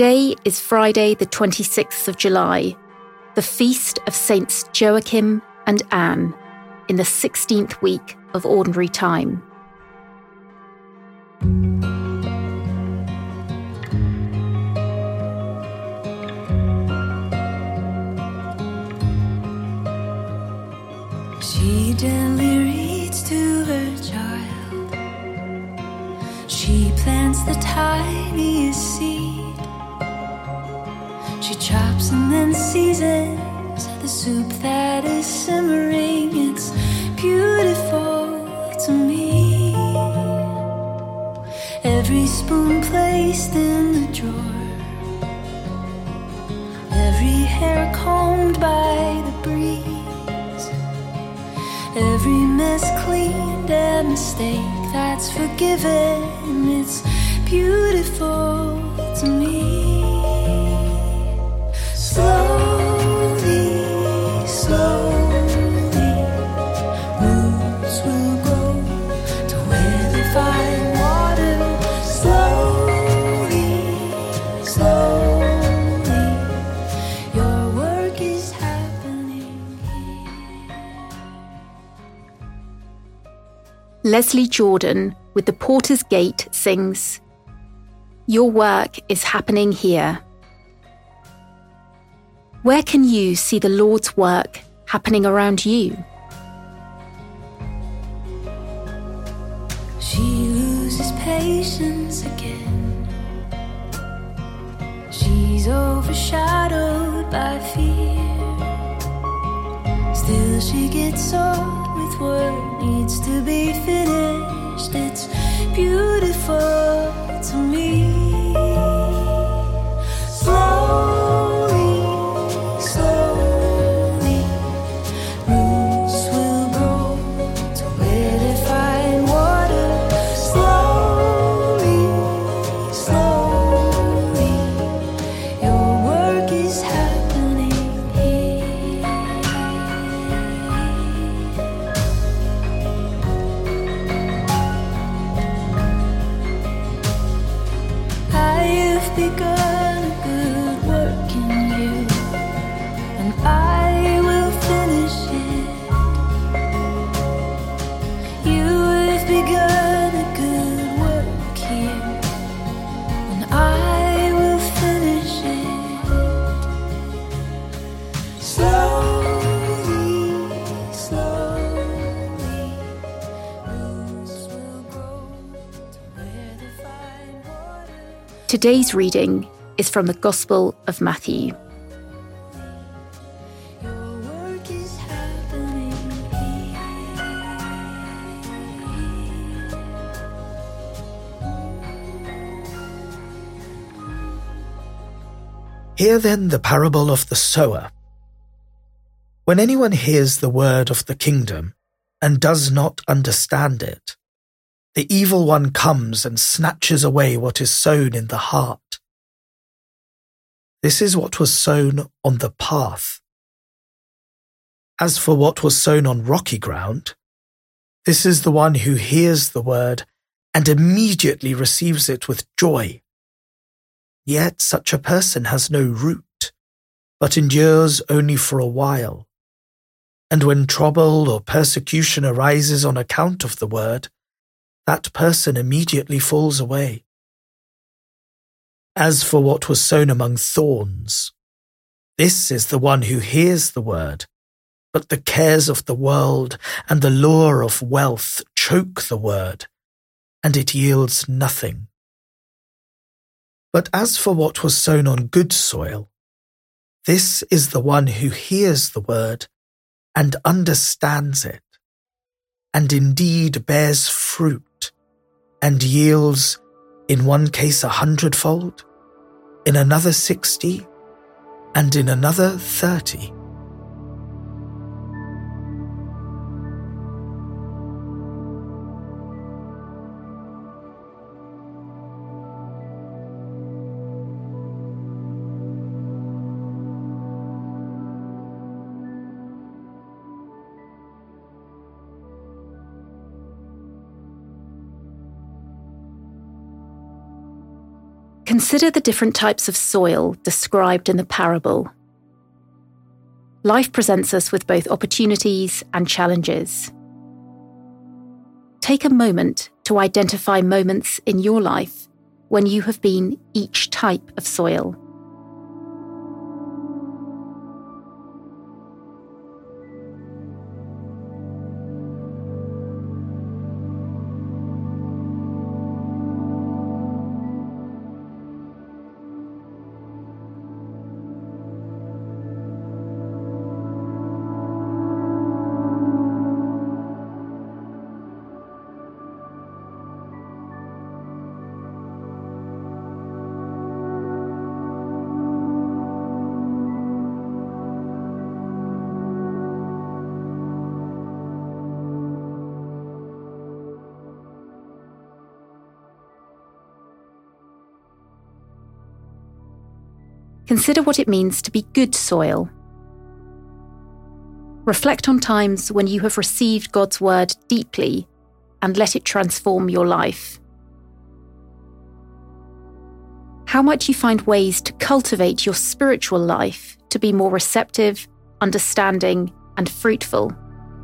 Today is Friday, the 26th of July, the feast of Saints Joachim and Anne, in the 16th week of Ordinary Time. She gently reads to her child. She plants the tiniest seed. She chops and then seasons the soup that is simmering. It's beautiful to me. Every spoon placed in the drawer, every hair combed by the breeze, every mess cleaned and mistake that's forgiven. It's beautiful to me. Slowly, slowly, roots will grow to where they find water. Slowly, slowly, your work is happening here. Leslie Jordan with the Porter's Gate sings, "Your work is happening here." Where can you see the Lord's work happening around you? She loses patience again. She's overshadowed by fear. Still she gets on with what needs to be finished. It's beautiful to me. Slowly, slowly, roots will grow to where they find water. Slowly, slowly, your work is happening here. I've begun a good work in you, and I will finish it. You have begun a good work here, and I will finish it. Slowly, slowly, roots will grow to where they find water. Today's reading is from the Gospel of Matthew. Your work is happening here. Hear then the parable of the sower. When anyone hears the word of the kingdom and does not understand it, the evil one comes and snatches away what is sown in the heart. This is what was sown on the path. As for what was sown on rocky ground, this is the one who hears the word and immediately receives it with joy. Yet such a person has no root, but endures only for a while. And when trouble or persecution arises on account of the word, that person immediately falls away. As for what was sown among thorns, this is the one who hears the word, but the cares of the world and the lure of wealth choke the word, and it yields nothing. But as for what was sown on good soil, this is the one who hears the word and understands it, and indeed bears fruit, and yields, in one case 100-fold, in another 60, and in another 30. Consider the different types of soil described in the parable. Life presents us with both opportunities and challenges. Take a moment to identify moments in your life when you have been each type of soil. Consider what it means to be good soil. Reflect on times when you have received God's word deeply and let it transform your life. How might you find ways to cultivate your spiritual life to be more receptive, understanding, and fruitful?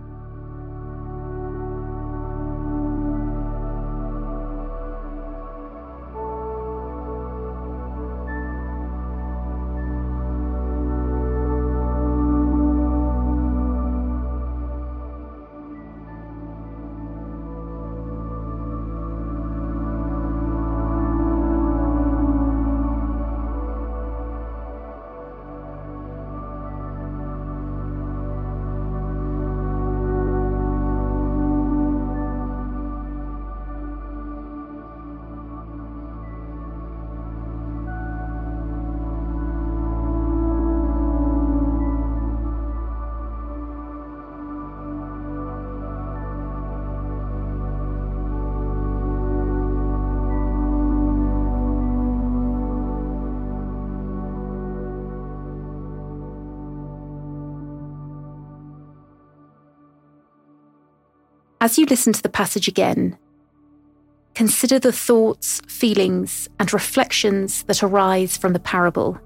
As you listen to the passage again, consider the thoughts, feelings, and reflections that arise from the parable.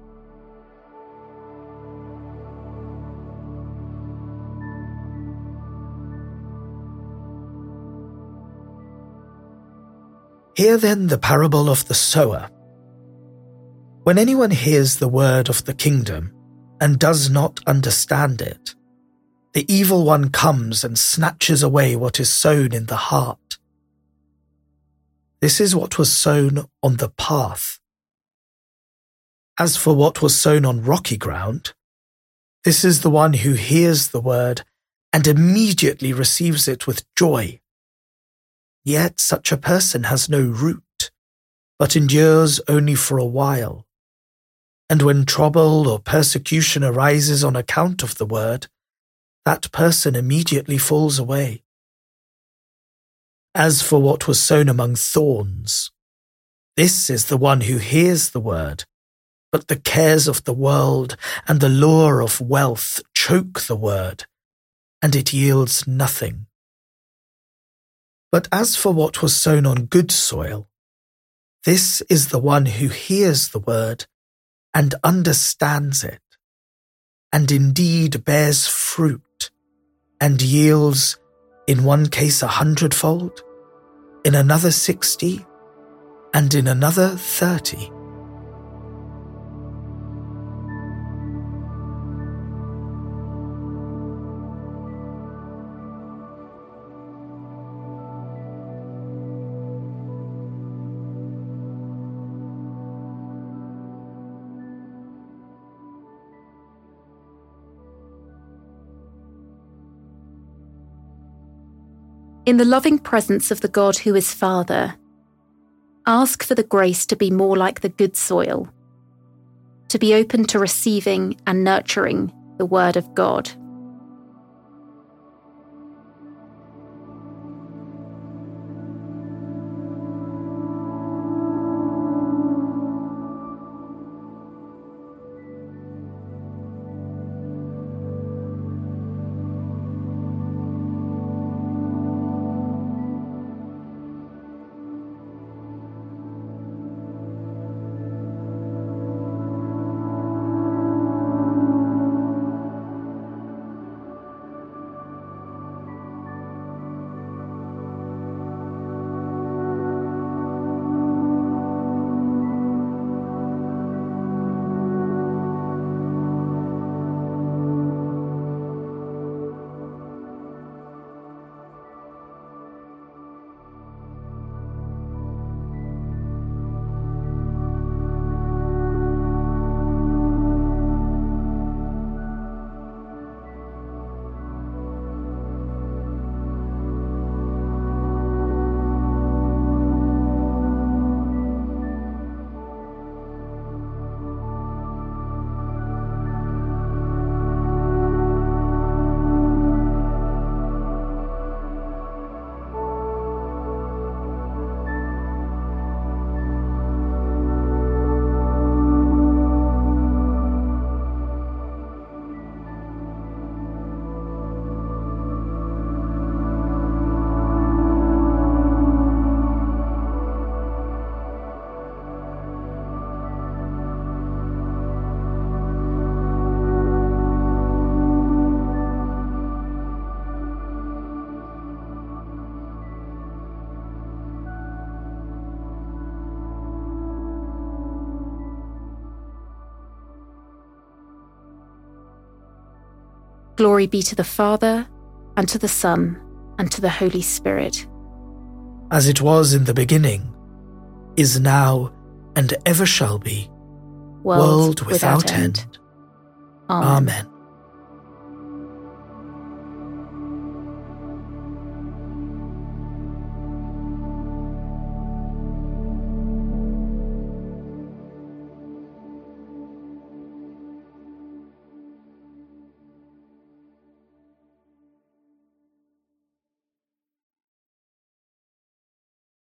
Hear then the parable of the sower. When anyone hears the word of the kingdom and does not understand it, the evil one comes and snatches away what is sown in the heart. This is what was sown on the path. As for what was sown on rocky ground, this is the one who hears the word and immediately receives it with joy. Yet such a person has no root, but endures only for a while. And when trouble or persecution arises on account of the word, that person immediately falls away. As for what was sown among thorns, this is the one who hears the word, but the cares of the world and the lure of wealth choke the word, and it yields nothing. But as for what was sown on good soil, this is the one who hears the word and understands it, and indeed bears fruit, and yields, in one case 100-fold, in another 60, and in another 30. In the loving presence of the God who is Father, ask for the grace to be more like the good soil, to be open to receiving and nurturing the Word of God. Glory be to the Father, and to the Son, and to the Holy Spirit. As it was in the beginning, is now, and ever shall be, world without end. Amen. Amen.